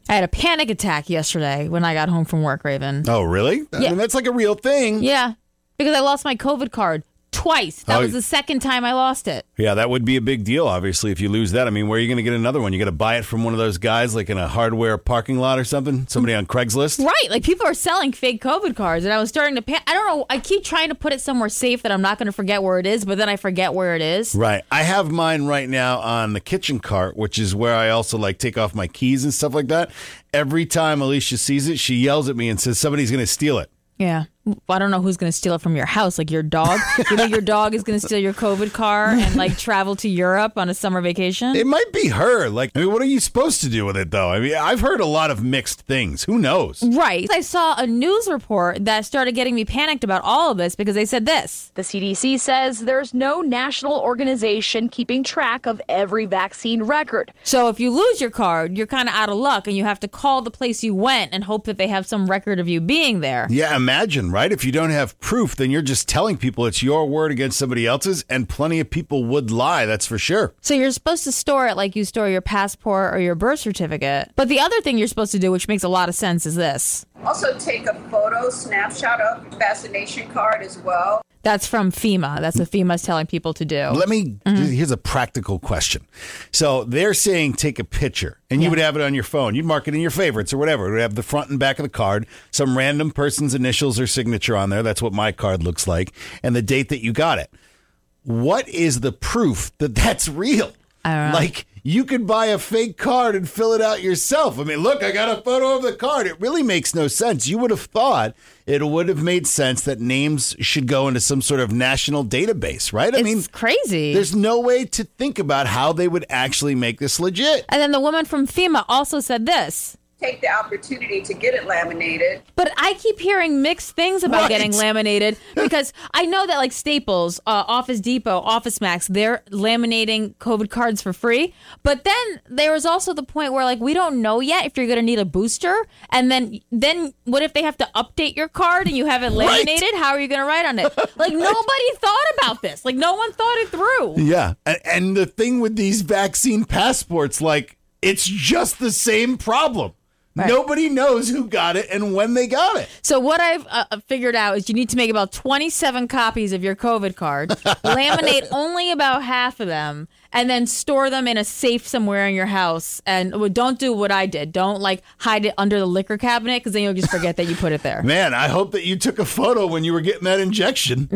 I had a panic attack yesterday when I got home from work, Raven. Oh, really? Yeah. I mean, that's like a real thing. Yeah, because I lost my COVID card twice. That was the second time I lost it. Yeah, that would be a big deal, obviously, if you lose that. I mean, where are you going to get another one? You got to buy it from one of those guys, like in a hardware parking lot or something? Somebody on Craigslist? Right. Like, people are selling fake COVID cards, and I was starting to I don't know. I keep trying to put it somewhere safe that I'm not going to forget where it is, but then I forget where it is. Right. I have mine right now on the kitchen cart, which is where I also, like, take off my keys and stuff like that. Every time Alicia sees it, she yells at me and says somebody's going to steal it. Yeah. I don't know who's going to steal it from your house, like your dog. You think your dog is going to steal your COVID car and like travel to Europe on a summer vacation? It might be her. Like, I mean, what are you supposed to do with it, though? I mean, I've heard a lot of mixed things. Who knows? Right. I saw a news report that started getting me panicked about all of this because they said this. The CDC says there's no national organization keeping track of every vaccine record. So if you lose your card, you're kind of out of luck and you have to call the place you went and hope that they have some record of you being there. Yeah, imagine, right? If you don't have proof, then you're just telling people it's your word against somebody else's, and plenty of people would lie, that's for sure. So you're supposed to store it like you store your passport or your birth certificate. But the other thing you're supposed to do, which makes a lot of sense, is this. Also take a photo, snapshot of your vaccination card as well. That's from FEMA. That's what FEMA's telling people to do. Here's a practical question. So they're saying take a picture, and you would have it on your phone. You'd mark it in your favorites or whatever. It would have the front and back of the card, some random person's initials or signature on there. That's what my card looks like, and the date that you got it. What is the proof that that's real? I don't know. Like, you could buy a fake card and fill it out yourself. I mean, look, I got a photo of the card. It really makes no sense. You would have thought it would have made sense that names should go into some sort of national database, right? I mean, crazy. There's no way to think about how they would actually make this legit. And then the woman from FEMA also said this. Take the opportunity to get it laminated. But I keep hearing mixed things about getting laminated because I know that like Staples, Office Depot, Office Max, they're laminating COVID cards for free. But then there was also the point where like we don't know yet if you're going to need a booster. And then what if they have to update your card and you have it laminated? Right. How are you going to write on it? Like nobody thought about this. Like no one thought it through. Yeah. And the thing with these vaccine passports, like it's just the same problem. Right. Nobody knows who got it and when they got it. So what I've figured out is you need to make about 27 copies of your COVID card, laminate only about half of them, and then store them in a safe somewhere in your house. And don't do what I did. Don't like hide it under the liquor cabinet because then you'll just forget that you put it there. Man, I hope that you took a photo when you were getting that injection.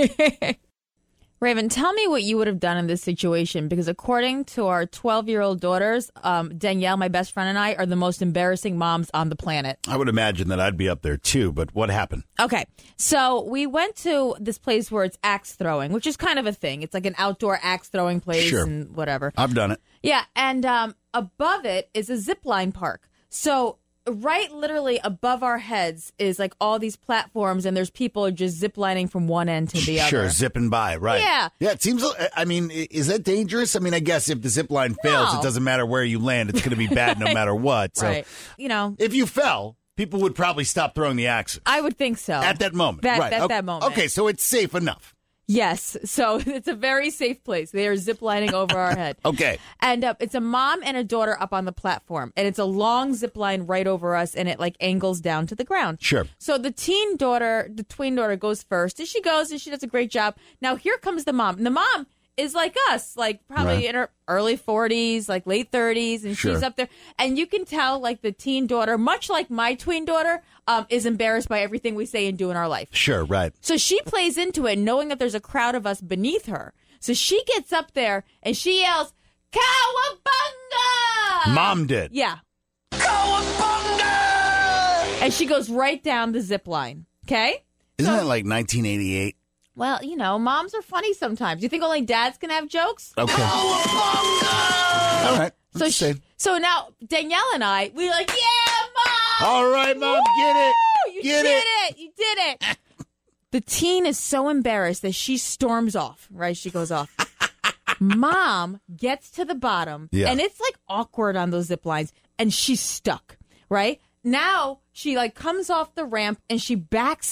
Raven, tell me what you would have done in this situation, because according to our 12-year-old daughters, Danielle, my best friend, and I are the most embarrassing moms on the planet. I would imagine that I'd be up there, too, but what happened? Okay, so we went to this place where it's axe throwing, which is kind of a thing. It's like an outdoor axe throwing place and whatever. I've done it. Yeah, and above it is a zip line park. So right literally above our heads is like all these platforms, and there's people just zip lining from one end to the other. Sure, zipping by, right. Yeah. Yeah, it seems, I mean, is that dangerous? I mean, I guess if the zip line fails, it doesn't matter where you land. It's going to be bad no matter what. So, right. You know, if you fell, people would probably stop throwing the axes. I would think so. At that moment. Right. At that moment. Okay, so it's safe enough. Yes. So it's a very safe place. They are ziplining over our head. Okay. And it's a mom and a daughter up on the platform. And it's a long zip line right over us. And it like angles down to the ground. Sure. So the tween daughter goes first. And she goes and she does a great job. Now here comes the mom. And the mom is like us, like probably in her early 40s, like late 30s. And she's up there. And you can tell like the teen daughter, much like my tween daughter, is embarrassed by everything we say and do in our life. Sure, right. So she plays into it knowing that there's a crowd of us beneath her. So she gets up there and she yells, "Cowabunga!" Mom did. Yeah. Cowabunga! And she goes right down the zip line. Okay? Isn't that like 1988? Well, you know, moms are funny sometimes. You think only dads can have jokes? Okay. Cowabunga! All right. So now Danielle and I, we're like, yeah, Mom! All right, Mom, Woo! get it. You did it. You did it. The teen is so embarrassed that she storms off, right? She goes off. Mom gets to the bottom, and it's like awkward on those zip lines, and she's stuck, right? Now she like comes off the ramp and she backs up,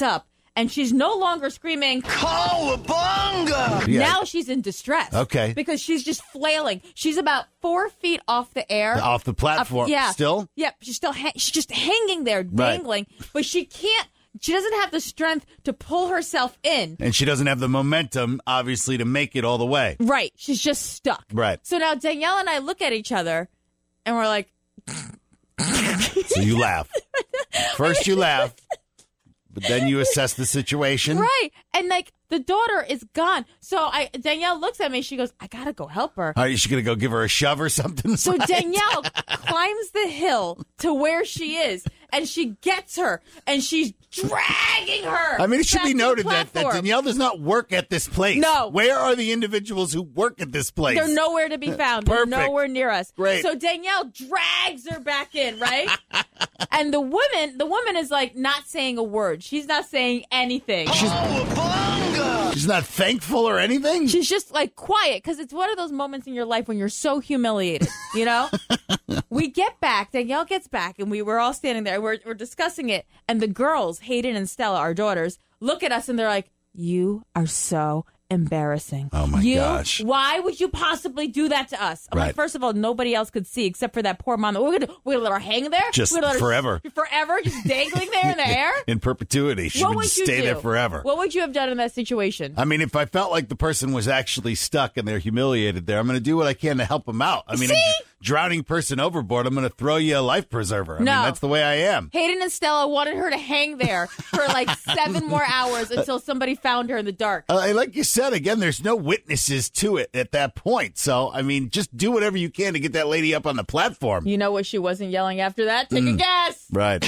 and she's no longer screaming, "Cowabunga!" Yeah. Now she's in distress. Okay. Because she's just flailing. She's about 4 feet off the air. Off the platform. Yeah. Still? Yep. She's still she's just hanging there, dangling. But she can't. She doesn't have the strength to pull herself in. And she doesn't have the momentum, obviously, to make it all the way. Right. She's just stuck. Right. So now Danielle and I look at each other, and we're like, So you laugh. First you laugh, but then you assess the situation. right. And like the daughter is gone. So Danielle looks at me. She goes, I got to go help her. Are you going to go give her a shove or something? So Danielle climbs the hill to where she is, and she gets her, and she's dragging her. I mean, it should back be to the noted that platform. Danielle does not work at this place. No. Where are the individuals who work at this place? They're nowhere to be found. They're Perfect. nowhere near us. Great. So Danielle drags her back in, right? And the woman is like not saying a word. She's not saying anything. She's not thankful or anything? She's just like quiet because it's one of those moments in your life when you're so humiliated, you know? We get back, Danielle gets back, and we were all standing there. We're discussing it. And the girls, Hayden and Stella, our daughters, look at us and they're like, you are so embarrassing. Oh, my gosh. Why would you possibly do that to us? I'm Right. like, first of all, nobody else could see except for that poor mom. We're gonna let her hang there? Just We're gonna let her forever. Forever? Just dangling there in the air? In perpetuity. She What would would you stay do? there forever. What would you have done in that situation? I mean, if I felt like the person was actually stuck and they're humiliated there, I'm going to do what I can to help them out. I mean, See? a drowning person overboard, I'm going to throw you a life preserver. I mean, No. that's the way I am. Hayden and Stella wanted her to hang there for like 7 more hours until somebody found her in the dark. Like you said, again, there's no witnesses to it at that point. So, I mean, just do whatever you can to get that lady up on the platform. You know what she wasn't yelling after that? Take a guess. Right.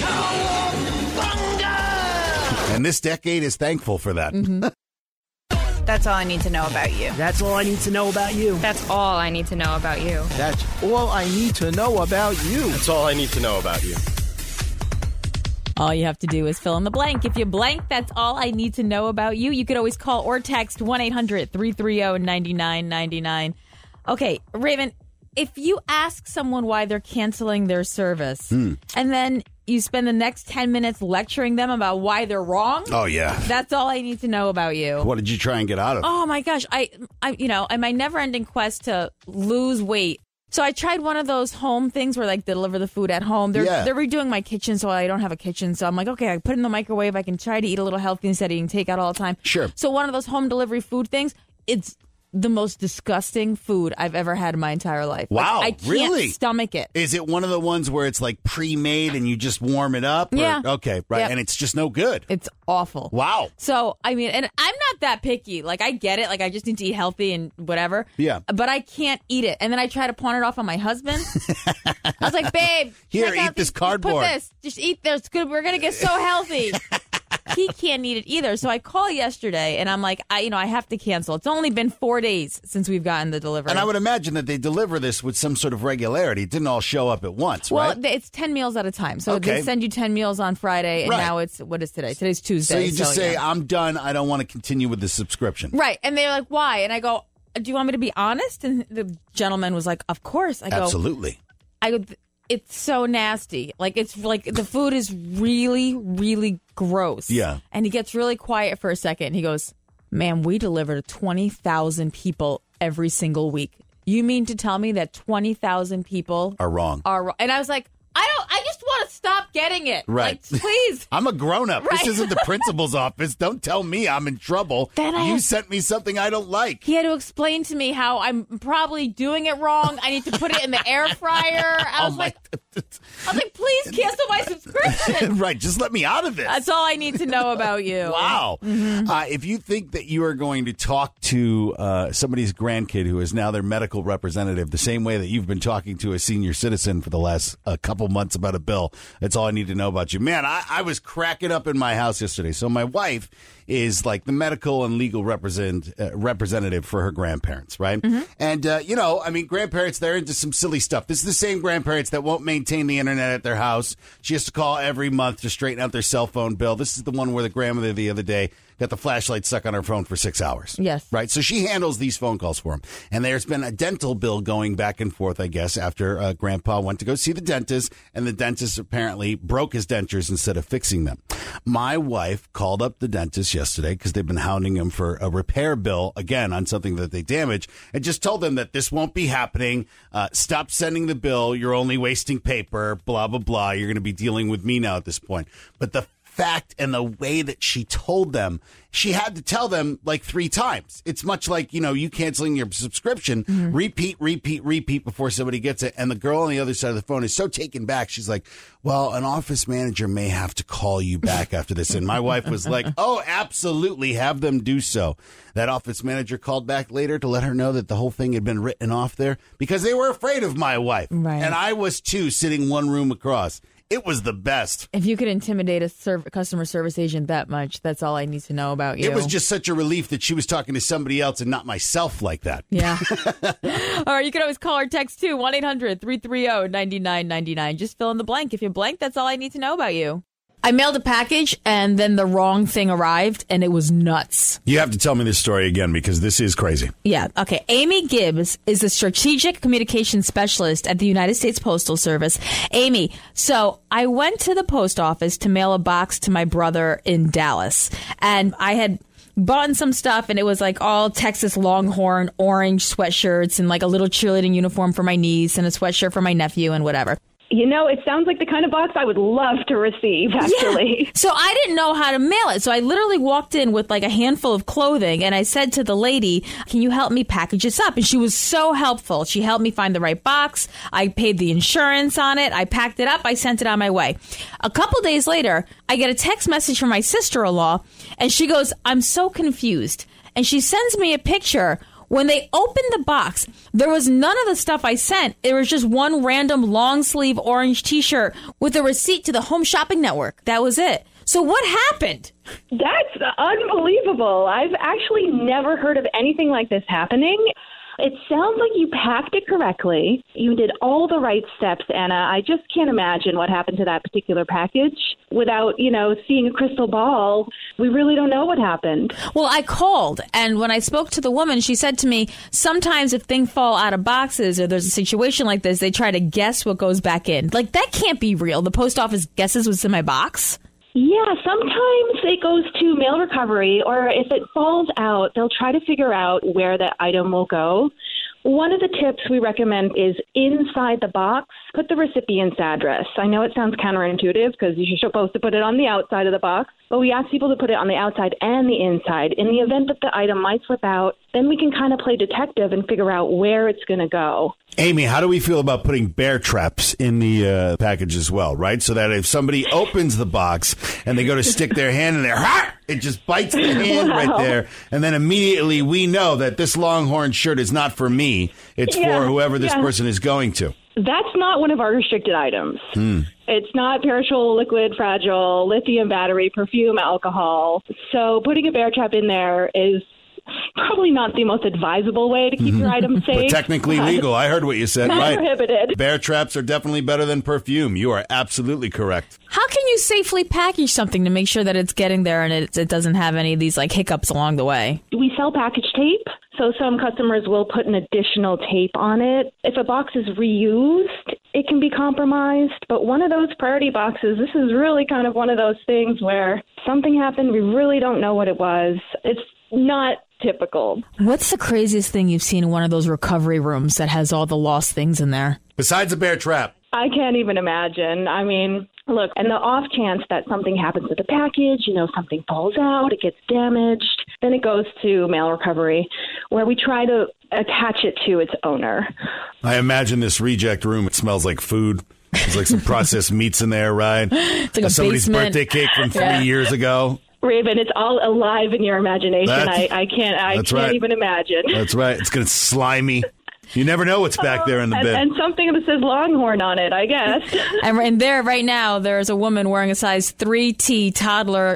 And this decade is thankful for that. Mm-hmm. That's all I need to know about you. That's all I need to know about you. That's all I need to know about you. That's all I need to know about you. That's all I need to know about you. All you have to do is fill in the blank. If you blank, that's all I need to know about you. You could always call or text 1-800-330-9999. Okay, Raven, if you ask someone why they're canceling their service and then you spend the next 10 minutes lecturing them about why they're wrong, Oh, yeah. that's all I need to know about you. What did you try and get out of? Oh my gosh, I in my never-ending quest to lose weight. So I tried one of those home things where like deliver the food at home. They're redoing my kitchen, so I don't have a kitchen. So I'm like, okay, I put it in the microwave. I can try to eat a little healthy instead of eating takeout all the time. Sure. So one of those home delivery food things, it's the most disgusting food I've ever had in my entire life. Wow, I can't really? stomach it. Is it one of the ones where it's like pre-made and you just warm it up? Or- Yeah. Okay, right. Yep. And it's just no good. It's awful. Wow. So, I mean, and I'm not that picky. Like, I get it. Like, I just need to eat healthy and whatever. Yeah. But I can't eat it. And then I try to pawn it off on my husband. I was like, babe, Here, check eat out this Put cardboard. this. Just eat this. It's good. We're going to get so healthy. He can't eat it either. So I call yesterday and I'm like, I have to cancel. It's only been 4 days since we've gotten the delivery. And I would imagine that they deliver this with some sort of regularity. It didn't all show up at once, well, right? it's 10 meals at a time. So Okay. they send you 10 meals on Friday, and Right. now what is today? Today's Tuesday. So you just say, yeah. I'm done. I don't want to continue with the subscription. Right. And they're like, why? And I go, do you want me to be honest? And the gentleman was like, of course. I go, Absolutely. it's so nasty. Like, it's like the food is really, really gross. Yeah. And he gets really quiet for a second. He goes, ma'am, we deliver to 20,000 people every single week. You mean to tell me that 20,000 people Are wrong. are wrong? And I was like, I just want to stop getting it. Right. Like, please. I'm a grown-up. Right. This isn't the principal's office. Don't tell me I'm in trouble. Then You sent me something I don't like. He had to explain to me how I'm probably doing it wrong. I need to put it in the air fryer. I was like, please cancel my subscription. Right. Just let me out of this. That's all I need to know about you. Wow. If you think that you are going to talk to somebody's grandkid who is now their medical representative the same way that you've been talking to a senior citizen for the last couple months about a bill, that's all I need to know about you. Man, I was cracking up in my house yesterday. So my wife is like the medical and legal representative for her grandparents, right? And, grandparents, they're into some silly stuff. This is the same grandparents that won't maintain the internet at their house. She has to call every month to straighten out their cell phone bill. This is the one where the grandmother the other day got the flashlight stuck on her phone for 6 hours. Yes. Right? So she handles these phone calls for him. And there's been a dental bill going back and forth, I guess, after Grandpa went to go see the dentist, and the dentist apparently broke his dentures instead of fixing them. My wife called up the dentist yesterday because they've been hounding him for a repair bill, again, on something that they damaged, and just told them that this won't be happening. Stop sending the bill. You're only wasting paper, blah, blah, blah. You're going to be dealing with me now at this point. But the fact and the way that she told them, she had to tell them like 3 times. It's much like, you canceling your subscription, repeat before somebody gets it. And the girl on the other side of the phone is so taken back. She's like, well, an office manager may have to call you back after this. And my wife was like, oh, absolutely. Have them do so. That office manager called back later to let her know that the whole thing had been written off there because they were afraid of my wife. Right. And I was too, sitting one room across. It was the best. If you could intimidate a customer service agent that much, that's all I need to know about you. It was just such a relief that she was talking to somebody else and not myself like that. Yeah. All right, you can always call or text too, 1-800-330-9999. Just fill in the blank. If you're blank, that's all I need to know about you. I mailed a package and then the wrong thing arrived and it was nuts. You have to tell me this story again because this is crazy. Yeah. Okay. Amy Gibbs is a strategic communications specialist at the United States Postal Service. Amy, so I went to the post office to mail a box to my brother in Dallas, and I had bought some stuff, and it was like all Texas Longhorn orange sweatshirts and like a little cheerleading uniform for my niece and a sweatshirt for my nephew and whatever. It sounds like the kind of box I would love to receive, actually. Yeah. So I didn't know how to mail it. So I literally walked in with like a handful of clothing, and I said to the lady, can you help me package this up? And she was so helpful. She helped me find the right box. I paid the insurance on it. I packed it up. I sent it on my way. A couple days later, I get a text message from my sister-in-law, and she goes, I'm so confused. And she sends me a picture. When they opened the box, there was none of the stuff I sent. It was just one random long sleeve orange T-shirt with a receipt to the Home Shopping Network. That was it. So what happened? That's unbelievable. I've actually never heard of anything like this happening. It sounds like you packed it correctly. You did all the right steps, Anna. I just can't imagine what happened to that particular package without, seeing a crystal ball. We really don't know what happened. Well, I called, and when I spoke to the woman, she said to me, sometimes if things fall out of boxes or there's a situation like this, they try to guess what goes back in. Like, that can't be real. The post office guesses what's in my box. Yeah, sometimes it goes to mail recovery, or if it falls out, they'll try to figure out where that item will go. One of the tips we recommend is inside the box, put the recipient's address. I know it sounds counterintuitive because you're supposed to put it on the outside of the box, but we ask people to put it on the outside and the inside. In the event that the item might slip out, then we can kind of play detective and figure out where it's going to go. Amy, how do we feel about putting bear traps in the package as well, right? So that if somebody opens the box and they go to stick their hand in there, it just bites the hand right there. And then immediately we know that this Longhorn shirt is not for me. It's for whoever this person is going to. That's not one of our restricted items. It's not perishable, liquid, fragile, lithium battery, perfume, alcohol. So putting a bear trap in there is probably not the most advisable way to keep your items safe. But technically legal. I heard what you said. Not right. prohibited. Bear traps are definitely better than perfume. You are absolutely correct. How can you safely package something to make sure that it's getting there and it doesn't have any of these like hiccups along the way? We sell package tape. So some customers will put an additional tape on it. If a box is reused, it can be compromised. But one of those priority boxes, this is really kind of one of those things where something happened. We really don't know what it was. It's not typical. What's the craziest thing you've seen in one of those recovery rooms that has all the lost things in there? Besides a bear trap. I can't even imagine. I mean, look, and the off chance that something happens with the package, something falls out, it gets damaged, then it goes to mail recovery, where we try to attach it to its owner. I imagine this reject room, it smells like food. There's like some processed meats in there, right? It's like somebody's basement. birthday cake from 3 years ago. Raven, it's all alive in your imagination. I can't even imagine. That's right. It's going to slimy. You never know what's back there in the bin. And something that says Longhorn on it, I guess. And there, right now, there's a woman wearing a size 3T toddler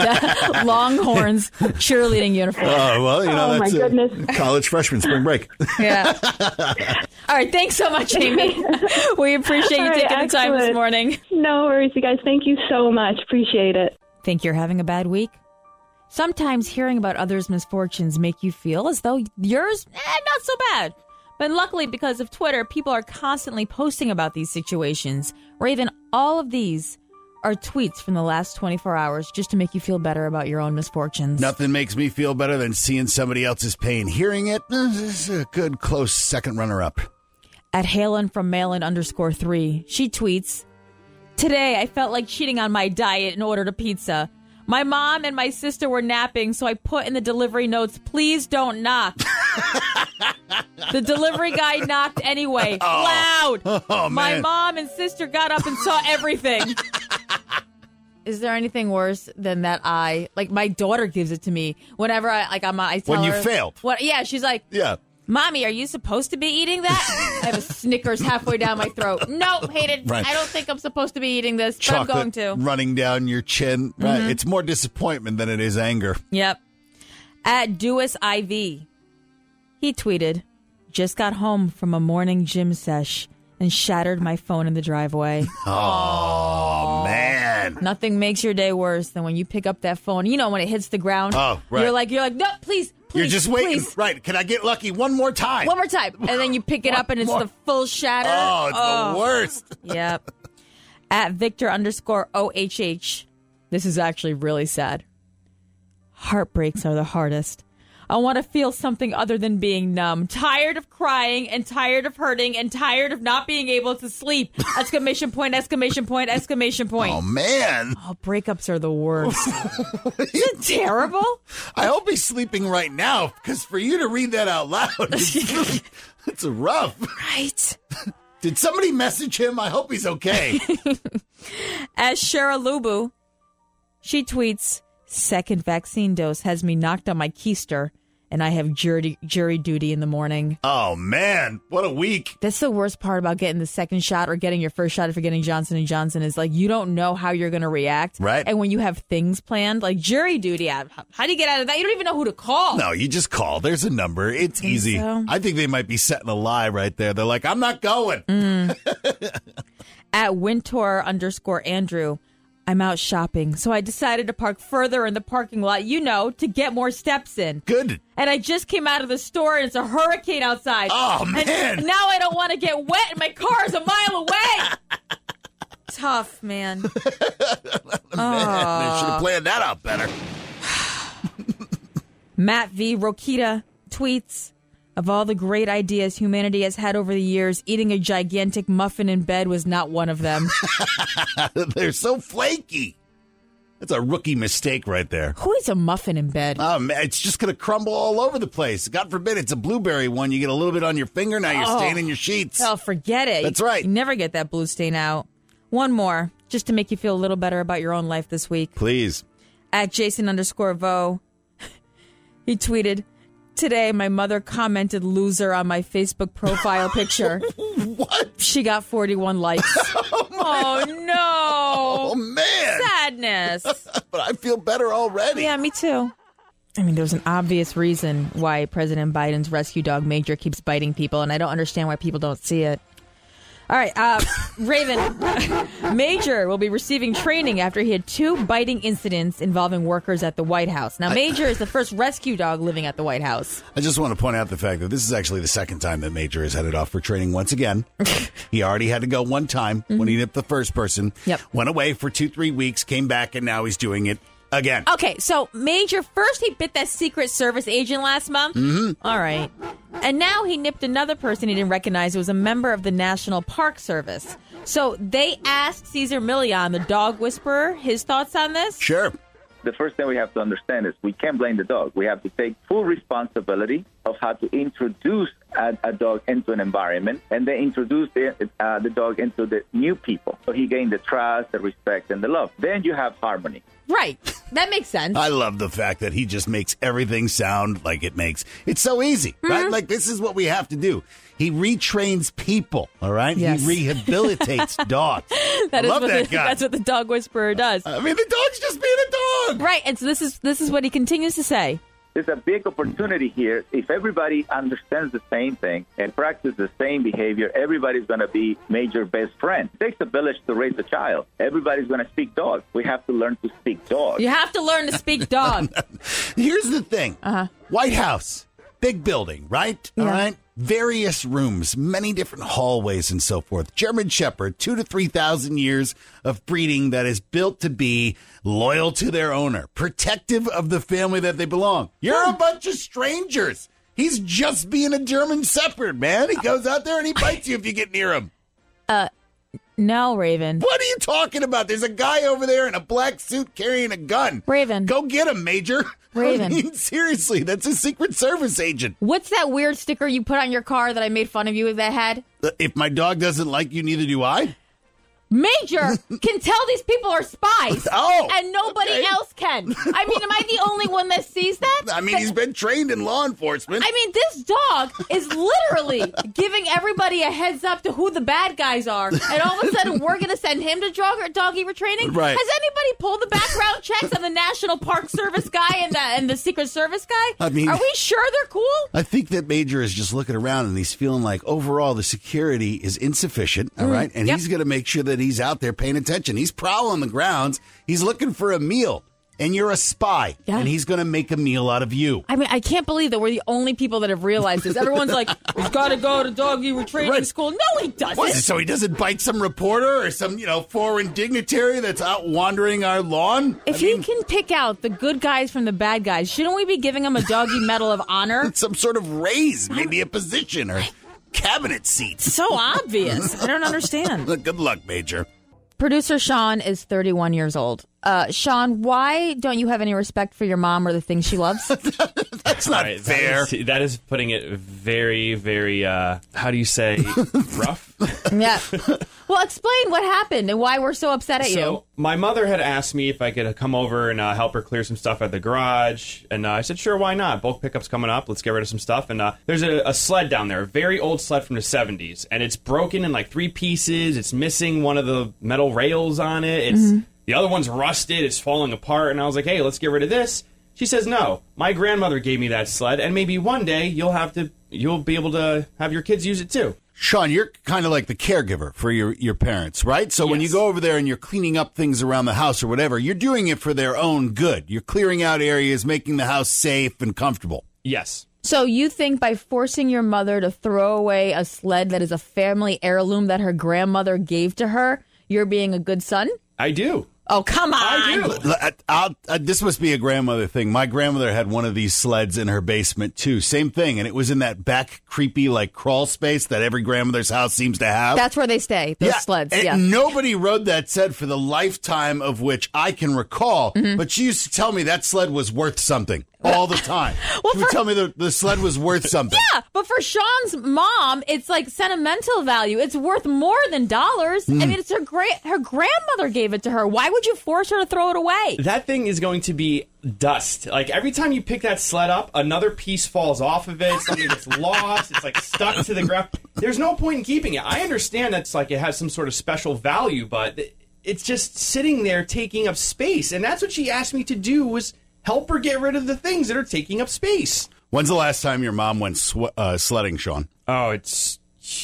Longhorns cheerleading uniform. Oh, well, Oh, that's my goodness. College freshman spring break. Yeah. All right. Thanks so much, Amy. We appreciate you taking the time this morning. No worries, you guys. Thank you so much. Appreciate it. Think you're having a bad week? Sometimes hearing about others' misfortunes make you feel as though yours, not so bad. But luckily, because of Twitter, people are constantly posting about these situations. Raven, all of these are tweets from the last 24 hours just to make you feel better about your own misfortunes. Nothing makes me feel better than seeing somebody else's pain. Hearing it is a good, close second runner-up. At Halen from Malin_3, she tweets, "Today, I felt like cheating on my diet and ordered a pizza. My mom and my sister were napping, so I put in the delivery notes, please don't knock." The delivery guy knocked anyway. Loud. Oh, my man. mom and sister got up and saw everything. Is there anything worse than that? My daughter gives it to me whenever I tell When you her, failed. What? Yeah, she's like, Yeah. "Mommy, are you supposed to be eating that?" I have a Snickers halfway down my throat. No, Hayden, Right. I don't think I'm supposed to be eating this, but Chocolate I'm going to. running down your chin. Right. It's more disappointment than it is anger. Yep. At Dewis IV, he tweeted, "Just got home from a morning gym sesh and shattered my phone in the driveway." Oh, man. Nothing makes your day worse than when you pick up that phone. You know, when it hits the ground. Oh, right. You're like, no, please. You're just waiting. Please. Right. Can I get lucky one more time? One more time. And then you pick it up and it's more. the full shatter. Oh, it's the worst. Yep. At Victor_OHH. This is actually really sad. Heartbreaks are the hardest. I want to feel something other than being numb. Tired of crying and tired of hurting and tired of not being able to sleep. Exclamation point, exclamation point, exclamation point. Oh, man. Oh, breakups are the worst. Isn't it terrible? I hope he's sleeping right now, because for you to read that out loud, it's rough. Right. Did somebody message him? I hope he's okay. As Shara Lubu, she tweets, "Second vaccine dose has me knocked on my keister, and I have jury duty in the morning." Oh, man. What a week. That's the worst part about getting the second shot or getting your first shot if you're getting Johnson & Johnson is like you don't know how you're going to react. Right. And when you have things planned, like jury duty, how do you get out of that? You don't even know who to call. No, you just call. There's a number. It's easy. so? I think they might be setting a lie right there. They're like, I'm not going. At Wintour_Andrew, "I'm out shopping, so I decided to park further in the parking lot, to get more steps in. Good. And I just came out of the store, and it's a hurricane outside. Oh, man. And now I don't want to get wet, and my car is a mile away." Tough, man. Man, they should have planned that out better. Matt V. Rokita tweets, "Of all the great ideas humanity has had over the years, eating a gigantic muffin in bed was not one of them." They're so flaky. That's a rookie mistake right there. Who eats a muffin in bed? Oh, man, it's just going to crumble all over the place. God forbid it's a blueberry one. You get a little bit on your finger, now you're staining your sheets. Oh, forget it. That's right. You never get that blue stain out. One more, just to make you feel a little better about your own life this week. Please. At Jason_Vo, he tweeted, "Today, my mother commented loser on my Facebook profile picture." What? She got 41 likes. Oh, no. Oh, man. Sadness. But I feel better already. Yeah, me too. I mean, there's an obvious reason why President Biden's rescue dog Major keeps biting people, and I don't understand why people don't see it. All right, Raven, Major will be receiving training after he had 2 biting incidents involving workers at the White House. Now, Major is the first rescue dog living at the White House. I just want to point out the fact that this is actually the second time that Major is headed off for training once again. He already had to go one time when he nipped the first person. Yep. Went away for 2-3 weeks, came back, and now he's doing it again. Okay, so Major, first he bit that Secret Service agent last month. Mm-hmm. All right. And now he nipped another person he didn't recognize who was a member of the National Park Service. So they asked Cesar Millan, the dog whisperer, his thoughts on this? Sure. The first thing we have to understand is we can't blame the dog. We have to take full responsibility of how to introduce a dog into an environment and then introduce the dog into the new people. So he gained the trust, the respect, and the love. Then you have harmony. Right. That makes sense. I love the fact that he just makes everything sound like it makes. It's so easy, right? Like, this is what we have to do. He retrains people, all right? Yes. He rehabilitates dogs. That is love what that guy. That's what the dog whisperer does. I mean, the dog's just being a dog. Right. And so this is what he continues to say. there's a big opportunity here. If everybody understands the same thing and practices the same behavior, everybody's going to be major best friends. It takes a village to raise a child. Everybody's going to speak dog. We have to learn to speak dog. You have to learn to speak dog. Here's the thing. White House, big building, right? Yeah. All right. Various rooms, many different hallways and so forth. German Shepherd, 2,000 to 3,000 years of breeding that is built to be loyal to their owner, protective of the family that they belong. You're a bunch of strangers. He's just being a German Shepherd, man. He goes out there and he bites you if you get near him. No, Raven. What are you talking about? There's a guy over there in a black suit carrying a gun. Raven. Go get him, Major. Raven. I mean, seriously, that's a Secret Service agent. What's that weird sticker you put on your car that I made fun of you with that had? If my dog doesn't like you, neither do I. Major can tell these people are spies. Oh, and nobody okay. else can. I mean, am I the only one that sees that? I mean, he's been trained in law enforcement. I mean, this dog is literally giving everybody a heads up to who the bad guys are. And all of a sudden, we're going to send him to doggy retraining? Right. Has anybody pulled the background checks on the National Park Service guy and the Secret Service guy? I mean, are we sure they're cool? I think that Major is just looking around and he's feeling like overall the security is insufficient, all right? And he's going to make sure that he's out there paying attention. He's prowling the grounds. He's looking for a meal. And you're a spy. Yeah. And he's going to make a meal out of you. I mean, I can't believe that we're the only people that have realized this. Everyone's like, he's got to go to doggy retraining school. No, he doesn't. What is it, so he doesn't bite some reporter or some, foreign dignitary that's out wandering our lawn? If he can pick out the good guys from the bad guys, shouldn't we be giving him a doggy medal of honor? Some sort of raise, maybe a position or cabinet seats. So obvious. I don't understand. Good luck, Major. Producer Sean is 31 years old. Sean, why don't you have any respect for your mom or the things she loves? That's not fair. That is putting it very, very, how do you say, rough? Yeah. Well, explain what happened and why we're so upset at you. My mother had asked me if I could come over and help her clear some stuff at the garage. And I said, sure, why not? Bulk pickup's coming up. Let's get rid of some stuff. And there's a sled down there, a very old sled from the 70s. And it's broken in like 3 pieces. It's missing one of the metal rails on it. The other one's rusted. It's falling apart. And I was like, hey, let's get rid of this. She says, no, my grandmother gave me that sled. And maybe one day you'll be able to have your kids use it too. Sean, you're kind of like the caregiver for your parents, right? So when you go over there and you're cleaning up things around the house or whatever, you're doing it for their own good. You're clearing out areas, making the house safe and comfortable. Yes. So you think by forcing your mother to throw away a sled that is a family heirloom that her grandmother gave to her, you're being a good son? I do. Oh, come on. I do. This must be a grandmother thing. My grandmother had one of these sleds in her basement, too. Same thing. And it was in that back creepy, crawl space that every grandmother's house seems to have. That's where they stay, those sleds. And nobody rode that sled for the lifetime of which I can recall. But she used to tell me that sled was worth something all the time. She would tell me the sled was worth something. Yeah, but for Sean's mom, it's like sentimental value. It's worth more than dollars. I mean, it's her grandmother gave it to her. Why would you force her to throw it away? That thing is going to be dust. Like, every time you pick that sled up, another piece falls off of it. Something gets lost. It's, stuck to the ground. There's no point in keeping it. I understand that's, it has some sort of special value, but it's just sitting there taking up space. And that's what she asked me to do, was help her get rid of the things that are taking up space. When's the last time your mom went sledding, Sean? Oh, it's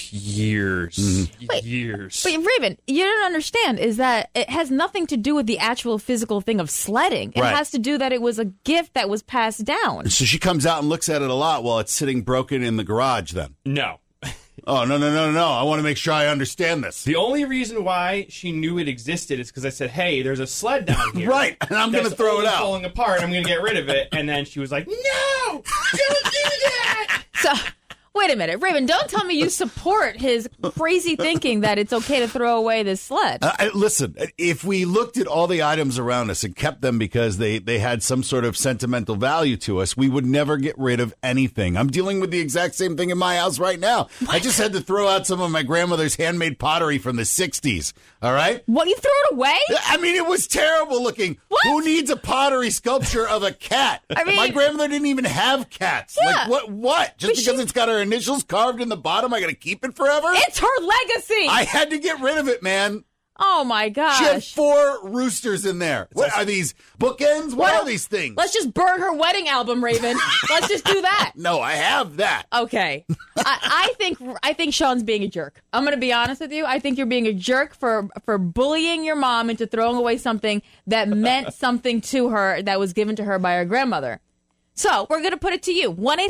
years. Years. But Raven, you don't understand is that it has nothing to do with the actual physical thing of sledding. It has to do that it was a gift that was passed down. So she comes out and looks at it a lot while it's sitting broken in the garage then? No. Oh, no. I want to make sure I understand this. The only reason why she knew it existed is because I said, hey, there's a sled down here. Right, and I'm going to throw it out. Falling apart. I'm going to get rid of it. And then she was like, no, don't do that. So, wait a minute. Raven, don't tell me you support his crazy thinking that it's okay to throw away this sled. Listen, if we looked at all the items around us and kept them because they had some sort of sentimental value to us, we would never get rid of anything. I'm dealing with the exact same thing in my house right now. What? I just had to throw out some of my grandmother's handmade pottery from the 60s, all right? What, you threw it away? I mean, it was terrible looking. What? Who needs a pottery sculpture of a cat? I mean, my grandmother didn't even have cats. Yeah. What? Just because it's got her initials carved in the bottom, I got to keep it forever? It's her legacy. I had to get rid of it, man. Oh, my gosh. She had 4 roosters in there. What are these bookends? What are these things? Let's just burn her wedding album, Raven. Let's just do that. No, I have that. Okay. I think Sean's being a jerk. I'm going to be honest with you. I think you're being a jerk for bullying your mom into throwing away something that meant something to her that was given to her by her grandmother. So we're going to put it to you.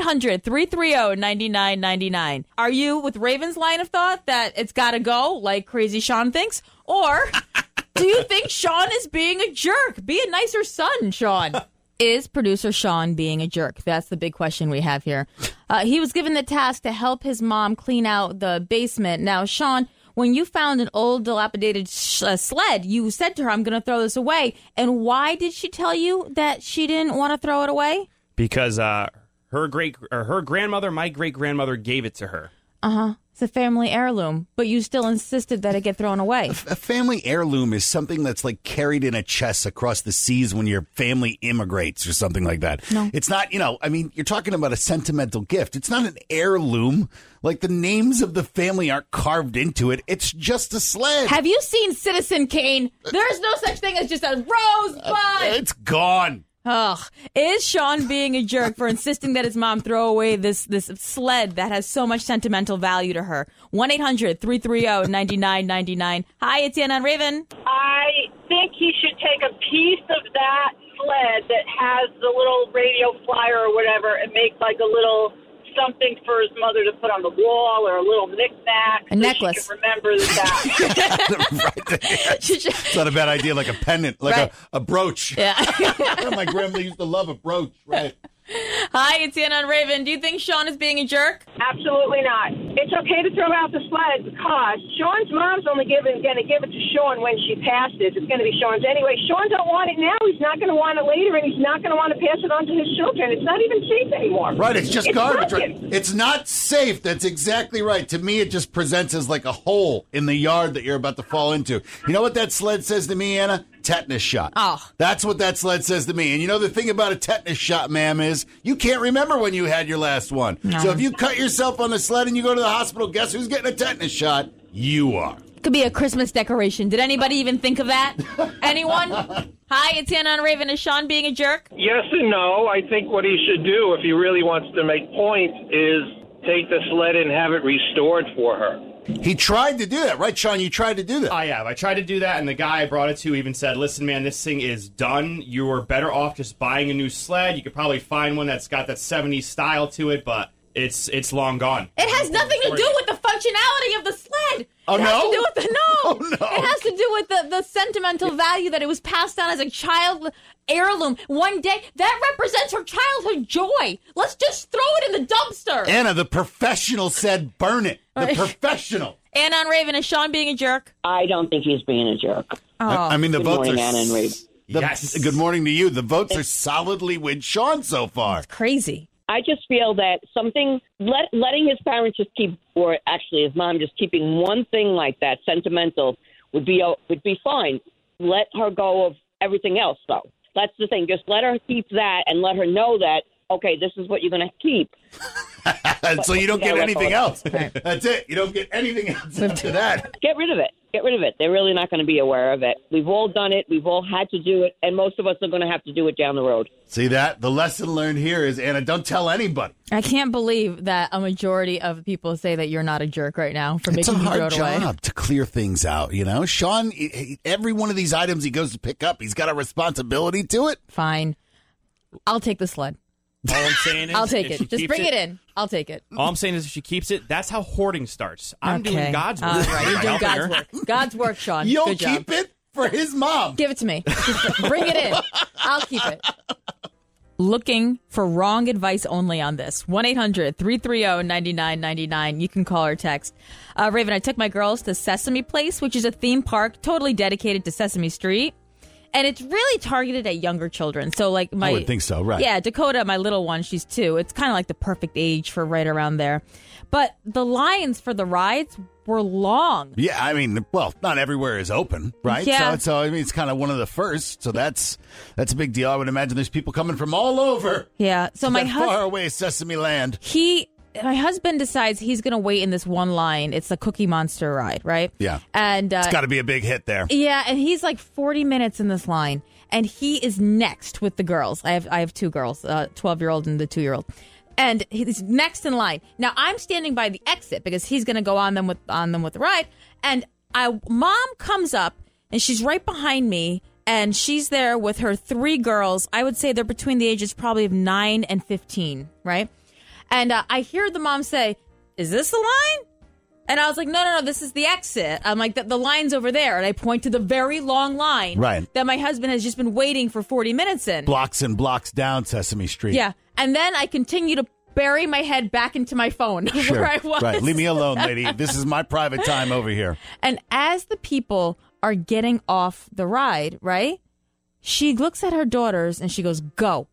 1-800-330-9999. Are you with Raven's line of thought that it's got to go like Crazy Sean thinks? Or do you think Sean is being a jerk? Be a nicer son, Sean. Is producer Sean being a jerk? That's the big question we have here. He was given the task to help his mom clean out the basement. Now, Sean, when you found an old dilapidated sled, you said to her, I'm going to throw this away. And why did she tell you that she didn't want to throw it away? Because her grandmother, my great-grandmother, gave it to her. Uh-huh. It's a family heirloom, but you still insisted that it get thrown away. A family heirloom is something that's like carried in a chest across the seas when your family immigrates or something like that. No. It's not, you're talking about a sentimental gift. It's not an heirloom. Like the names of the family aren't carved into it. It's just a sled. Have you seen Citizen Kane? There's no such thing as just a rosebud. It's gone. Ugh. Is Sean being a jerk for insisting that his mom throw away this sled that has so much sentimental value to her? 1-800-330-9999. Hi, it's Anna and Raven. I think he should take a piece of that sled that has the little radio flyer or whatever and make like a little something for his mother to put on the wall or a little knick-knack. A necklace. She can remember that. It's not a bad idea, like a pendant, like a brooch. Yeah. My grandmother used to love a brooch, right? Hi, it's Anna and Raven. Do you think Sean is being a jerk? Absolutely not. It's okay to throw out the sled because Sean's mom's only going to give it to Sean when she passes. It's going to be Sean's anyway. Sean don't want it now. He's not going to want it later, and he's not going to want to pass it on to his children. It's not even safe anymore. Right, it's just garbage. Right? Broken. It's not safe. That's exactly right. To me, it just presents as like a hole in the yard that you're about to fall into. You know what that sled says to me, Anna? Tetanus shot. Oh. That's what that sled says to me. And you know the thing about a tetanus shot, ma'am, is you can't remember when you had your last one. No. So if you cut yourself on the sled and you go to the hospital, guess who's getting a tetanus shot? You are. Could be a Christmas decoration. Did anybody even think of that? Anyone? Hi, it's Anna and Raven. Is Sean being a jerk? Yes and no. I think what he should do, if he really wants to make points, is take the sled and have it restored for her. He tried to do that, right, Sean? You tried to do that. I have. I tried to do that, and the guy I brought it to even said, listen, man, this thing is done. You were better off just buying a new sled. You could probably find one that's got that 70s style to it, but it's long gone. It has nothing to do with the functionality of the sled. Oh, it has no? to do with the Oh, no. It has to do with the sentimental value that it was passed down as a child heirloom. One day, that represents her childhood joy. Let's just throw it in the dumpster. Anna, the professional said burn it. The professional. Anna and Raven, is Sean being a jerk? I don't think he's being a jerk. Oh. I mean, the Good votes morning, are... Anna and Raven. Yes. Good morning to you. The votes are solidly with Sean so far. Crazy. I just feel that letting his parents just keep, or actually his mom just keeping one thing like that sentimental would be fine. Let her go of everything else, though. That's the thing. Just let her keep that and let her know that, okay, this is what you're going to keep. So you don't get anything else. That's it. You don't get anything else after that. Get rid of it. Get rid of it. They're really not going to be aware of it. We've all done it. We've all had to do it. And most of us are going to have to do it down the road. See that? The lesson learned here is, Anna, don't tell anybody. I can't believe that a majority of people say that you're not a jerk right now for making me throw it away. It's a hard job to clear things out, you know? Sean, every one of these items he goes to pick up, he's got a responsibility to it. Fine. I'll take the sled. All I'm saying is, I'll take if it. she Just keeps bring it in. I'll take it. All I'm saying is if she keeps it, that's how hoarding starts. I'm Okay. doing God's work. All right, you're doing Helping God's her. work. God's work, Sean. You'll Good job. keep it for his mom. Give it to me. Just bring it in. I'll keep it. Looking for wrong advice only on this. 1-800-330-9999. You can call or text. Raven, I took my girls to Sesame Place, which is a theme park totally dedicated to Sesame Street. And it's really targeted at younger children. So, like I would think so, right. Yeah, Dakota, my little one, she's 2. It's kind of like the perfect age for right around there. But the lines for the rides were long. Yeah, I mean, well, not everywhere is open, right? Yeah. So I mean, it's kind of one of the first. So that's a big deal. I would imagine there's people coming from all over. Yeah. So to my that husband, far away Sesame Land. he my husband decides he's going to wait in this one line. It's the Cookie Monster ride, right? Yeah. And it's got to be a big hit there. Yeah, and he's like 40 minutes in this line, and he is next with the girls. I have two girls, 12-year-old and the 2-year-old. And he's next in line. Now, I'm standing by the exit because he's going to go on them with the ride. And Mom comes up, and she's right behind me, and she's there with her 3 girls. I would say they're between the ages probably of 9 and 15, right? And I hear the mom say, "Is this the line?" And I was like, no, this is the exit. I'm like, the line's over there. And I point to the very long line that my husband has just been waiting for 40 minutes in. Blocks and blocks down Sesame Street. Yeah. And then I continue to bury my head back into my phone where I was. Right. Leave me alone, lady. This is my private time over here. And as the people are getting off the ride, right, she looks at her daughters and she goes, "Go."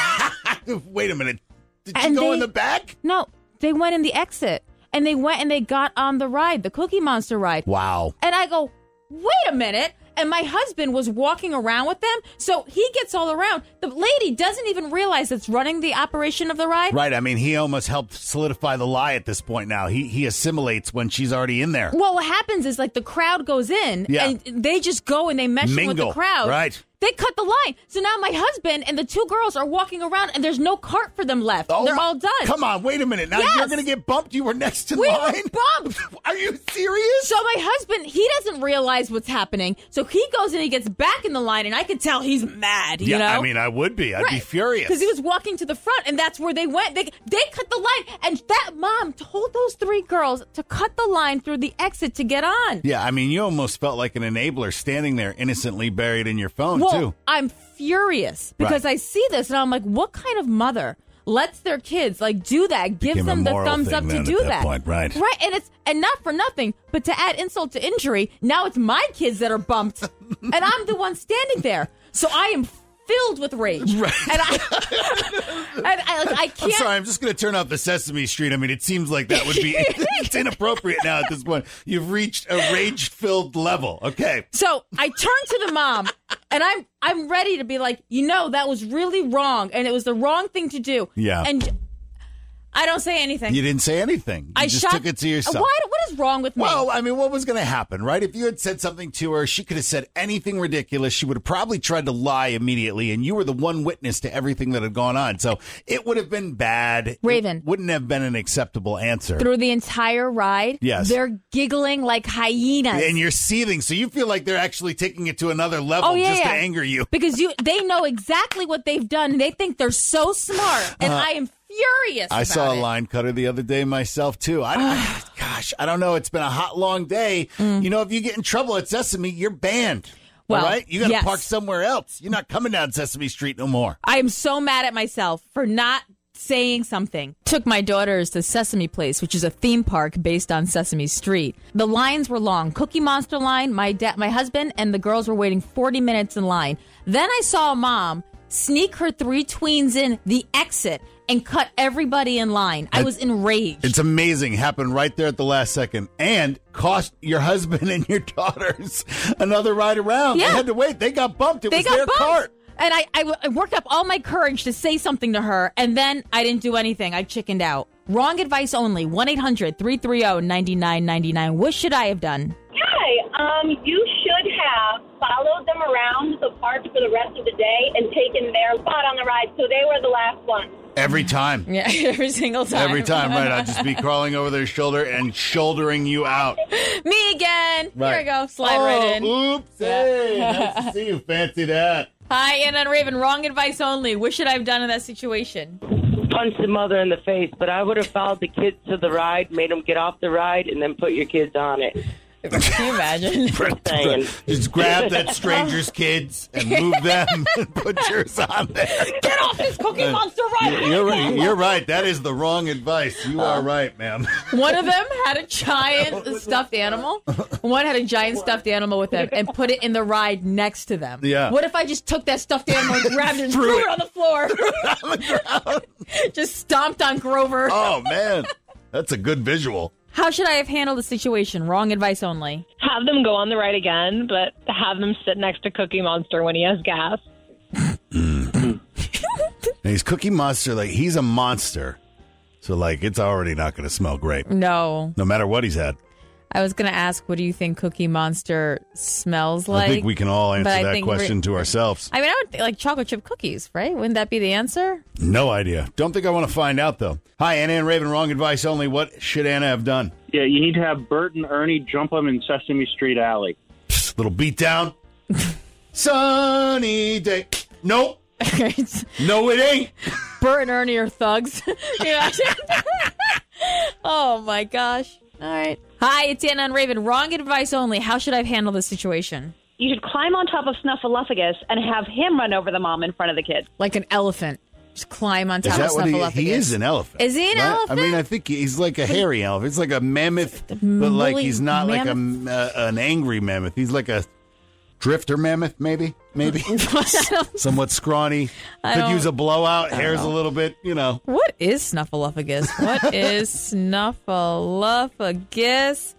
Wait a minute. Did you go in the back? No, they went in the exit. And they went and they got on the ride, the Cookie Monster ride. Wow. And I go, wait a minute. And my husband was walking around with them. So he gets all around. The lady doesn't even realize it's running the operation of the ride. Right. I mean, he almost helped solidify the lie at this point now. He assimilates when she's already in there. Well, what happens is like the crowd goes in and they just go and they mesh with the crowd. Right. They cut the line. So now my husband and the 2 girls are walking around and there's no cart for them left. They're all done. Come on, wait a minute. Now you're going to get bumped? You were next in line? We were bumped. Are you serious? So my husband, he doesn't realize what's happening. So he goes and he gets back in the line and I could tell he's mad, you know? I mean, I would be. I'd be furious. Because he was walking to the front and that's where they went. They cut the line. And that mom told those 3 girls to cut the line through the exit to get on. Yeah, I mean, you almost felt like an enabler standing there innocently buried in your phone, too. I'm furious because I see this and I'm like, what kind of mother lets their kids like do that? Gives them the thumbs up to do that. Point, right. And not for nothing, but to add insult to injury, now it's my kids that are bumped and I'm the one standing there. So I am filled with rage. Right. And I can't. I'm sorry, I'm just going to turn off the Sesame Street. I mean, it seems like that would be it's inappropriate now at this point. You've reached a rage-filled level. Okay. So I turn to the mom and I'm ready to be like, that was really wrong and it was the wrong thing to do. Yeah. And I don't say anything. You didn't say anything. You just took it to yourself. What is wrong with me? Well, I mean, what was going to happen, right? If you had said something to her, she could have said anything ridiculous. She would have probably tried to lie immediately, and you were the one witness to everything that had gone on. So it would have been bad. Raven. It wouldn't have been an acceptable answer. Through the entire ride, yes, they're giggling like hyenas. And you're seething, so you feel like they're actually taking it to another level to anger you. Because they know exactly what they've done, and they think they're so smart, and I am furious. I saw a line cutter the other day myself, too. Gosh, I don't know. It's been a hot, long day. If you get in trouble at Sesame, you're banned. Well, all right? You got to park somewhere else. You're not coming down Sesame Street no more. I am so mad at myself for not saying something. Took my daughters to Sesame Place, which is a theme park based on Sesame Street. The lines were long. Cookie Monster line, my husband and the girls were waiting 40 minutes in line. Then I saw a mom sneak her 3 tweens in the exit and cut everybody in line. I was enraged. It's amazing. Happened right there at the last second. And cost your husband and your daughters another ride around. Yeah. They had to wait. They got bumped. It was their cart. And I worked up all my courage to say something to her, and then I didn't do anything. I chickened out. Wrong advice only. 1-800-330-9999. What should I have done? Hi. You should have followed them around the park for the rest of the day and taken their spot on the ride, so they were the last ones. Every time. Yeah, every single time. Every time, right. I'd just be crawling over their shoulder and shouldering you out. Me again. Right. Here we go. Slide right in. Oops. Hey, nice to see you. Fancy that. Hi, Anna and Raven. Wrong advice only. What should I have done in that situation? Punch the mother in the face, but I would have followed the kids to the ride, made them get off the ride, and then put your kids on it. Can you imagine? Just grab that stranger's kids and move them and put yours on there. Get off this Cookie Monster ride! You're right. That is the wrong advice. You are right, ma'am. One of them had a giant stuffed animal. One had a giant stuffed animal with them and put it in the ride next to them. Yeah. What if I just took that stuffed animal and grabbed it and threw it on the floor? Just stomped on Grover. Oh, man. That's a good visual. How should I have handled the situation? Wrong advice only. Have them go on the ride again, but have them sit next to Cookie Monster when he has gas. He's Cookie Monster, like he's a monster. So, like, it's already not going to smell great. No. No matter what he's had. I was going to ask, what do you think Cookie Monster smells like? I think we can all answer that question to ourselves. I mean, I would think like chocolate chip cookies, right? Wouldn't that be the answer? No idea. Don't think I want to find out, though. Hi, Anna and Raven, wrong advice only. What should Anna have done? Yeah, you need to have Bert and Ernie jump them in Sesame Street Alley. Psst, little beat down. Sunny day. Nope. No, it ain't. Bert and Ernie are thugs. Oh, my gosh. All right. Hi, it's Anna and Raven. Wrong advice only. How should I handle this situation? You should climb on top of Snuffleupagus and have him run over the mom in front of the kids. Like an elephant. Just climb on top of Snuffleupagus. He is an elephant. Is he an elephant? I mean, I think he's like a hairy elephant. It's like a mammoth, but like he's not like an angry mammoth. He's like a drifter mammoth, maybe. Somewhat scrawny. Could use a blowout. Hair's a little bit, What is Snuffleupagus? What is Snuffleupagus?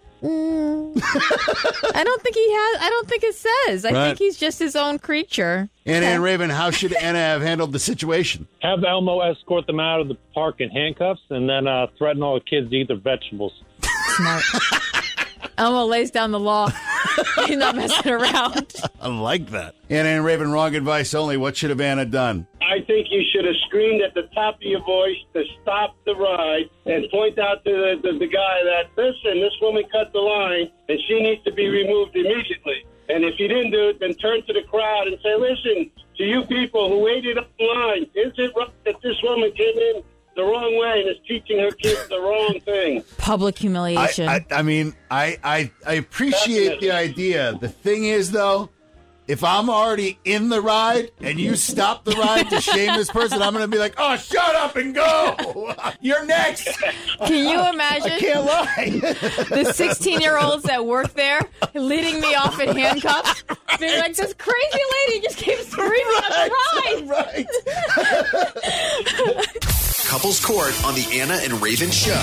I don't think it says. I think he's just his own creature. Anna and Raven, how should Anna have handled the situation? Have Elmo escort them out of the park in handcuffs and then threaten all the kids to eat their vegetables. Smart. Elmo lays down the law. He's not messing around. I like that. Anna and Raven, wrong advice only. What should have Anna done? I think you should have screamed at the top of your voice to stop the ride and point out to the guy that, listen, this woman cut the line and she needs to be removed immediately. And if you didn't do it, then turn to the crowd and say, listen, to you people who waited up the line, is it right that this woman came in the wrong way and is teaching her kids the wrong thing? Public humiliation. I mean, I appreciate the idea. The thing is, though, if I'm already in the ride and you stop the ride to shame this person, I'm going to be like, oh, shut up and go. You're next. Can you imagine? I can't lie. The 16-year-olds that work there leading me off in handcuffs. Being like, this crazy lady just keeps screaming at the ride. Right. Couples Court on the Anna and Raven Show.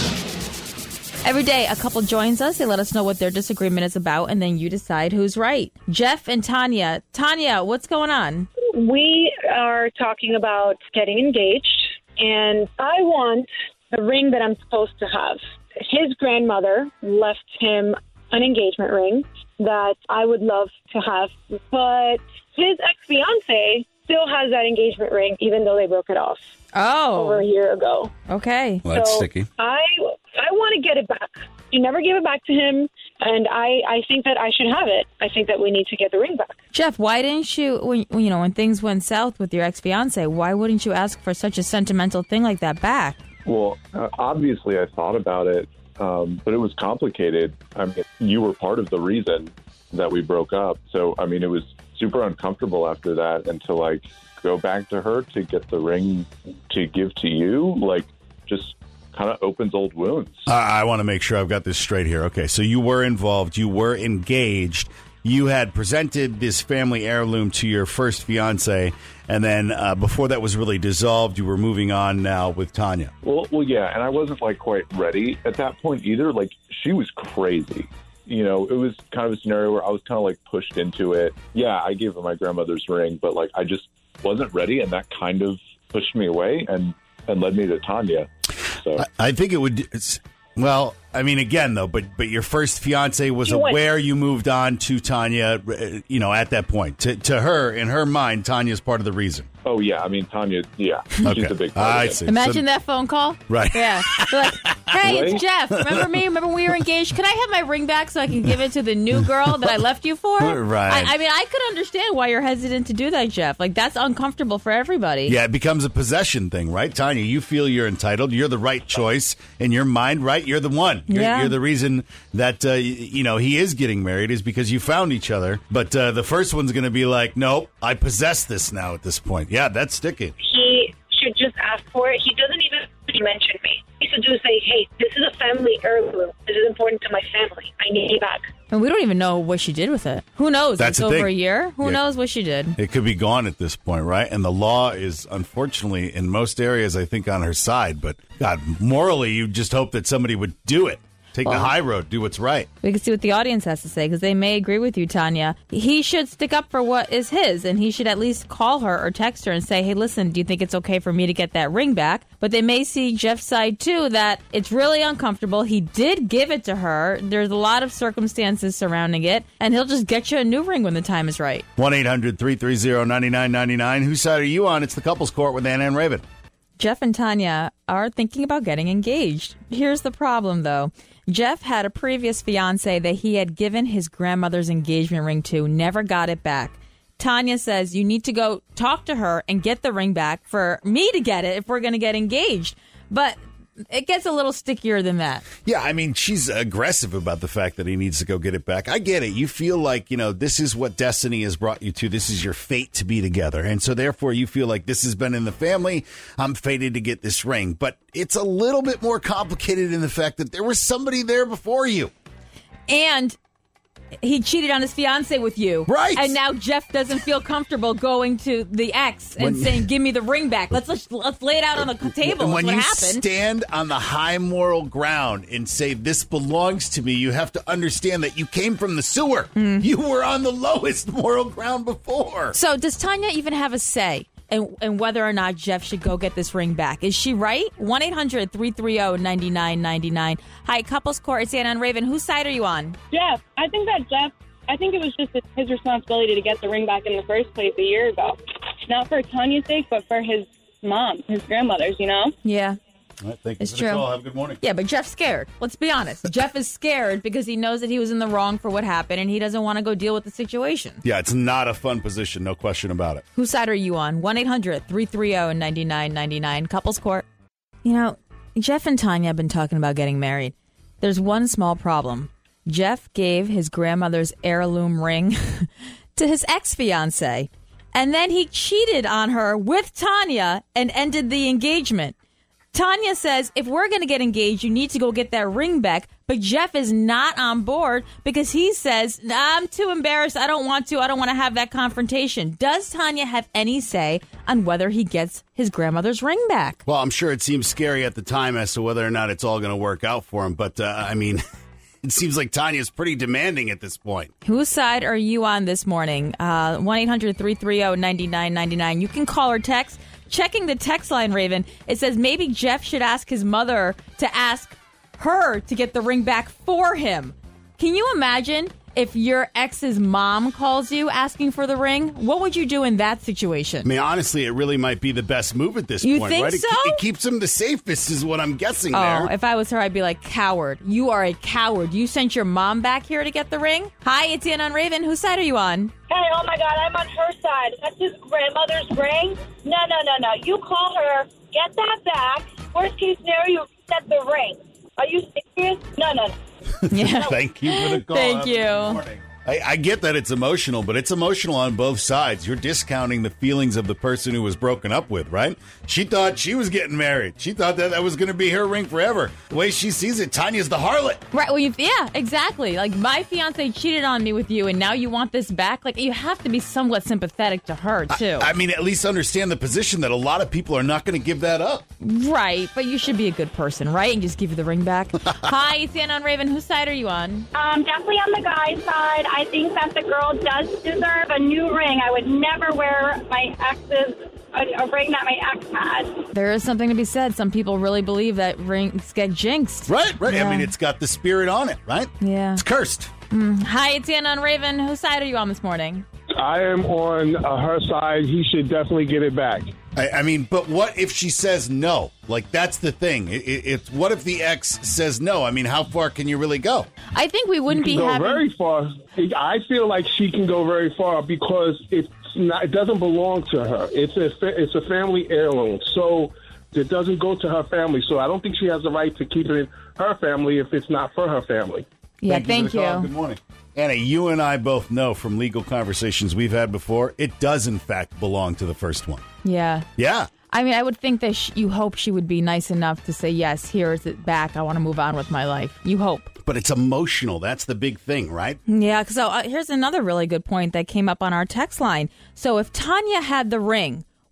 Every day, a couple joins us. They let us know what their disagreement is about, and then you decide who's right. Jeff and Tanya. Tanya, what's going on? We are talking about getting engaged, and I want the ring that I'm supposed to have. His grandmother left him an engagement ring that I would love to have, but his ex-fiance still has that engagement ring, even though they broke it off. Oh. Over a year ago. Okay. Well, that's sticky. I want to get it back. You never gave it back to him, and I think that I should have it. I think that we need to get the ring back. Jeff, why didn't you, when things went south with your ex-fiance, why wouldn't you ask for such a sentimental thing like that back? Well, obviously I thought about it, but it was complicated. I mean, you were part of the reason that we broke up. So, I mean, it was super uncomfortable after that, and to, go back to her to get the ring to give to you, just kind of opens old wounds. I want to make sure I've got this straight here. Okay, so you were involved. You were engaged. You had presented this family heirloom to your first fiance, and then before that was really dissolved, you were moving on now with Tanya. Well, yeah, and I wasn't, quite ready at that point either. She was crazy. It was kind of a scenario where I was kind of, pushed into it. Yeah, I gave her my grandmother's ring, but, I just wasn't ready, and that kind of pushed me away and led me to Tanya. So I think it would. Well, I mean, again, though, but your first fiance was aware you moved on to Tanya, at that point. To her, in her mind, Tanya's part of the reason. Oh, yeah. I mean, Tanya, yeah. Okay. She's a big part I of it. see. Imagine that phone call. Right. Yeah. They're like, hey, Right? it's Jeff. Remember me? Remember when we were engaged? Can I have my ring back so I can give it to the new girl that I left you for? Right. I mean, I could understand why you're hesitant to do that, Jeff. That's uncomfortable for everybody. Yeah, it becomes a possession thing, right? Tanya, you feel you're entitled. You're the right choice in your mind, right? You're the one. You're the reason that, he is getting married is because you found each other. But the first one's going to be like, nope, I possess this now at this point. Yeah, that's sticky. He should just ask for it. He doesn't even mention me. He should just say, hey, this is a family heirloom. This is important to my family. I need it back. And we don't even know what she did with it. Who knows? That's it's the over thing. a year. Who Yeah. knows what she did? It could be gone at this point, right? And the law is, unfortunately, in most areas, I think, on her side. But, God, morally, you just hope that somebody would do it. Take the high road. Do what's right. We can see what the audience has to say, because they may agree with you, Tanya. He should stick up for what is his, and he should at least call her or text her and say, hey, listen, do you think it's okay for me to get that ring back? But they may see Jeff's side, too, that it's really uncomfortable. He did give it to her. There's a lot of circumstances surrounding it, and he'll just get you a new ring when the time is right. 1-800-330-9999. Whose side are you on? It's the Couples Court with Anna and Raven. Jeff and Tanya are thinking about getting engaged. Here's the problem, though. Jeff had a previous fiance that he had given his grandmother's engagement ring to, never got it back. Tanya says you need to go talk to her and get the ring back for me to get it if we're going to get engaged. But it gets a little stickier than that. Yeah, I mean, she's aggressive about the fact that he needs to go get it back. I get it. You feel like, this is what destiny has brought you to. This is your fate to be together. And so therefore you feel like this has been in the family. I'm fated to get this ring. But it's a little bit more complicated in the fact that there was somebody there before you. And he cheated on his fiance with you. Right. And now Jeff doesn't feel comfortable going to the ex and saying, give me the ring back. Let's lay it out on the table. And when you happened. stand on the high moral ground and say, this belongs to me, you have to understand that you came from the sewer. You were on the lowest moral ground before. So does Tanya even have a say in whether or not Jeff should go get this ring back? Is she right? 1-800-330-9999. Hi, Couples Court. It's Anna and Raven. Whose side are you on? Jeff. I think it was just his responsibility to get the ring back in the first place a year ago. Not for Tanya's sake, but for his mom, his grandmother's, Yeah. All right, thank you It's for true. the call. Have a good morning. Yeah, but Jeff's scared. Let's be honest. Jeff is scared because he knows that he was in the wrong for what happened, and he doesn't want to go deal with the situation. Yeah, it's not a fun position. No question about it. Whose side are you on? 1-800-330-9999. Couples Court. Jeff and Tanya have been talking about getting married. There's one small problem. Jeff gave his grandmother's heirloom ring to his ex-fiancé, and then he cheated on her with Tanya and ended the engagement. Tanya says, if we're going to get engaged, you need to go get that ring back. But Jeff is not on board because he says, I'm too embarrassed. I don't want to have that confrontation. Does Tanya have any say on whether he gets his grandmother's ring back? Well, I'm sure it seems scary at the time as to whether or not it's all going to work out for him. But, it seems like Tanya's pretty demanding at this point. Whose side are you on this morning? 1-800-330-9999. You can call or text. Checking the text line, Raven, it says maybe Jeff should ask his mother to ask her to get the ring back for him. Can you imagine if your ex's mom calls you asking for the ring? What would you do in that situation? I mean, honestly, it really might be the best move at this You point, think right? so? It keeps him the safest is what I'm guessing there. If I was her, I'd be like, coward. You are a coward. You sent your mom back here to get the ring? Hi, it's Anna and Raven. Whose side are you on? Hey, oh my God, I'm on her side. That's his grandmother's ring. No. You call her, get that back. Worst case scenario, get the ring. Are you serious? No. Yeah. Thank you for the call. Thank you. Good morning. I get that it's emotional, but it's emotional on both sides. You're discounting the feelings of the person who was broken up with, right? She thought she was getting married. She thought that was going to be her ring forever. The way she sees it, Tanya's the harlot. Right. Well, yeah, exactly. Like, my fiance cheated on me with you, and now you want this back? Like, you have to be somewhat sympathetic to her, too. I mean, at least understand the position that a lot of people are not going to give that up. Right. But you should be a good person, right? And just give you the ring back. Hi, it's Anna and Raven. Whose side are you on? Definitely on the guy's side. I think that the girl does deserve a new ring. I would never wear my ex's a ring that my ex had. There is something to be said. Some people really believe that rings get jinxed. Right. Yeah. I mean, it's got the spirit on it, right? Yeah. It's cursed. Hi, it's Anna and Raven. Whose side are you on this morning? I am on her side. He should definitely get it back. I mean, but what if she says no? Like, that's the thing. It's what if the ex says no? I mean, how far can you really go? I think we wouldn't be go having... very far. I feel like she can go very far because it doesn't belong to her. It's a family heirloom, so it doesn't go to her family. So I don't think she has the right to keep it in her family if it's not for her family. Yeah, thank you. Good morning. Anna, you and I both know from legal conversations we've had before, it does, in fact, belong to the first one. Yeah. Yeah. I mean, I would think that you hope she would be nice enough to say, yes, here's it back. I want to move on with my life. You hope. But it's emotional. That's the big thing, right? Yeah. So here's another really good point that came up on our text line. So if Tanya had the ring,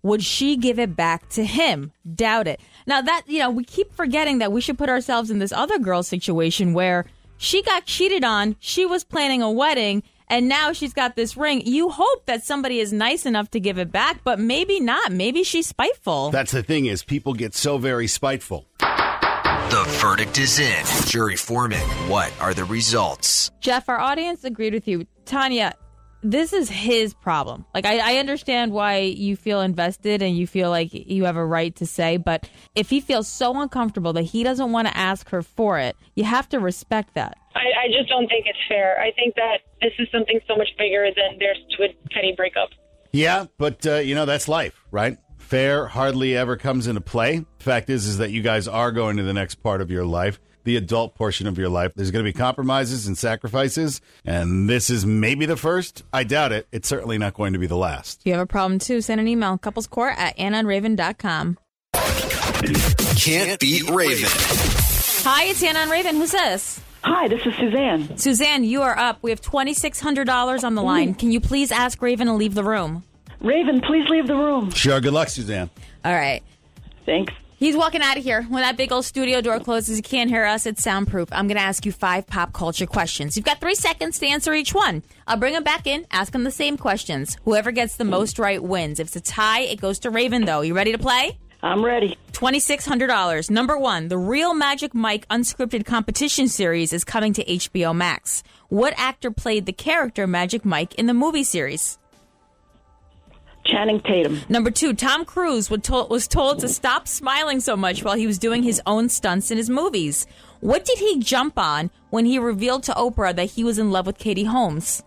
would she give it back to him? Doubt it. Now that, we keep forgetting that we should put ourselves in this other girl situation where she got cheated on, she was planning a wedding, and now she's got this ring. You hope that somebody is nice enough to give it back, but maybe not. Maybe she's spiteful. That's the thing is people get so very spiteful. The verdict is in. Jury foreman, what are the results? Jeff, our audience agreed with you. Tanya, this is his problem. Like, I understand why you feel invested and you feel like you have a right to say, but if he feels so uncomfortable that he doesn't want to ask her for it, you have to respect that. I just don't think it's fair. I think that this is something so much bigger than their stupid petty breakup. Yeah, but, that's life, right? Fair hardly ever comes into play. The fact is that you guys are going to the next part of your life. The adult portion of your life. There's going to be compromises and sacrifices, and this is maybe the first. I doubt it. It's certainly not going to be the last. If you have a problem, too, send an email, couplescourt@AnnaandRaven.com. Can't beat Raven. Hi, it's Anna and Raven. Who's this? Hi, this is Suzanne. Suzanne, you are up. We have $2,600 on the line. Can you please ask Raven to leave the room? Raven, please leave the room. Sure. Good luck, Suzanne. All right. Thanks. He's walking out of here. When that big old studio door closes, you can't hear us. It's soundproof. I'm going to ask you 5 pop culture questions. You've got 3 seconds to answer each one. I'll bring him back in, ask him the same questions. Whoever gets the most right wins. If it's a tie, it goes to Raven, though. You ready to play? I'm ready. $2,600. Number 1, the Real Magic Mike unscripted competition series is coming to HBO Max. What actor played the character Magic Mike in the movie series? Channing Tatum. Number 2, Tom Cruise was told to stop smiling so much while he was doing his own stunts in his movies. What did he jump on when he revealed to Oprah that he was in love with Katie Holmes?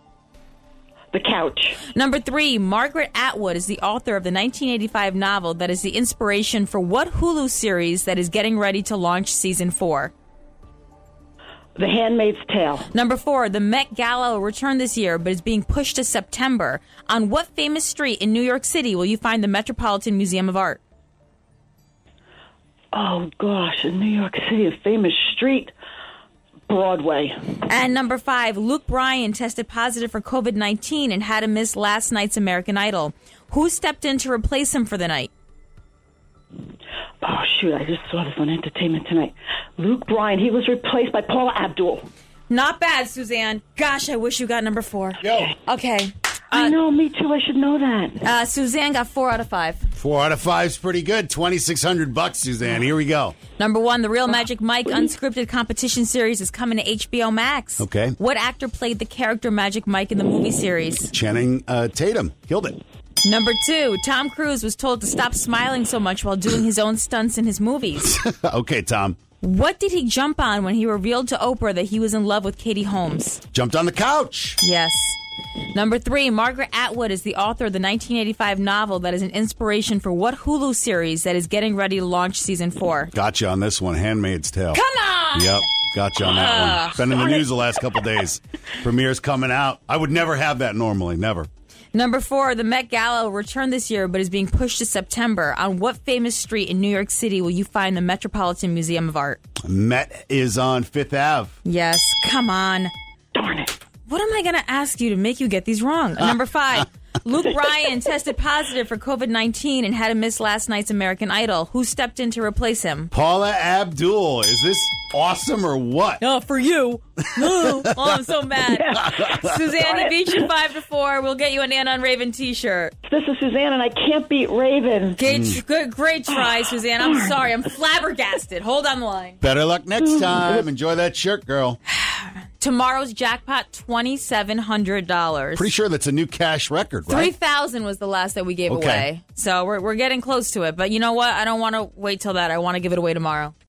The couch. Number 3, Margaret Atwood is the author of the 1985 novel that is the inspiration for what Hulu series that is getting ready to launch season 4? The Handmaid's Tale. Number 4, the Met Gala will return this year, but is being pushed to September. On what famous street in New York City will you find the Metropolitan Museum of Art? Oh, gosh, in New York City, a famous street, Broadway. And number 5, Luke Bryan tested positive for COVID-19 and had to miss last night's American Idol. Who stepped in to replace him for the night? Oh, shoot, I just saw this on Entertainment Tonight. Luke Bryan, he was replaced by Paula Abdul. Not bad, Suzanne. Gosh, I wish you got number 4. Yo. Okay. I know, me too. I should know that. Suzanne got 4 out of 5. 4 out of 5 is pretty good. $2,600, Suzanne. Here we go. Number 1, the Real Magic Mike unscripted competition series is coming to HBO Max. Okay. What actor played the character Magic Mike in the movie series? Channing Tatum. Killed it. Number 2, Tom Cruise was told to stop smiling so much while doing his own stunts in his movies. Okay, Tom. What did he jump on when he revealed to Oprah that he was in love with Katie Holmes? Jumped on the couch. Yes. Number 3, Margaret Atwood is the author of the 1985 novel that is an inspiration for what Hulu series that is getting ready to launch season 4? Gotcha on this one. Handmaid's Tale. Come on! Yep. Gotcha on that one. Been in the news the last couple days. Premiere's coming out. I would never have that normally. Never. Number 4, the Met Gala will return this year but is being pushed to September. On what famous street in New York City will you find the Metropolitan Museum of Art? Met is on 5th Ave. Yes, come on. Darn it. What am I going to ask you to make you get these wrong? Number 5, Luke Bryan tested positive for COVID-19 and had to miss last night's American Idol. Who stepped in to replace him? Paula Abdul. Is this awesome or what? No, for you. Oh, I'm so mad. Suzanne, they beat you 5-4. We'll get you an Anna and Raven t-shirt. This is Suzanne, and I can't beat Raven. Great try, Suzanne. I'm sorry. I'm flabbergasted. Hold on the line. Better luck next time. Enjoy that shirt, girl. Tomorrow's jackpot, $2,700. Pretty sure that's a new cash record, right? $3,000 was the last that we gave away. So we're getting close to it. But you know what? I don't want to wait till that. I want to give it away tomorrow.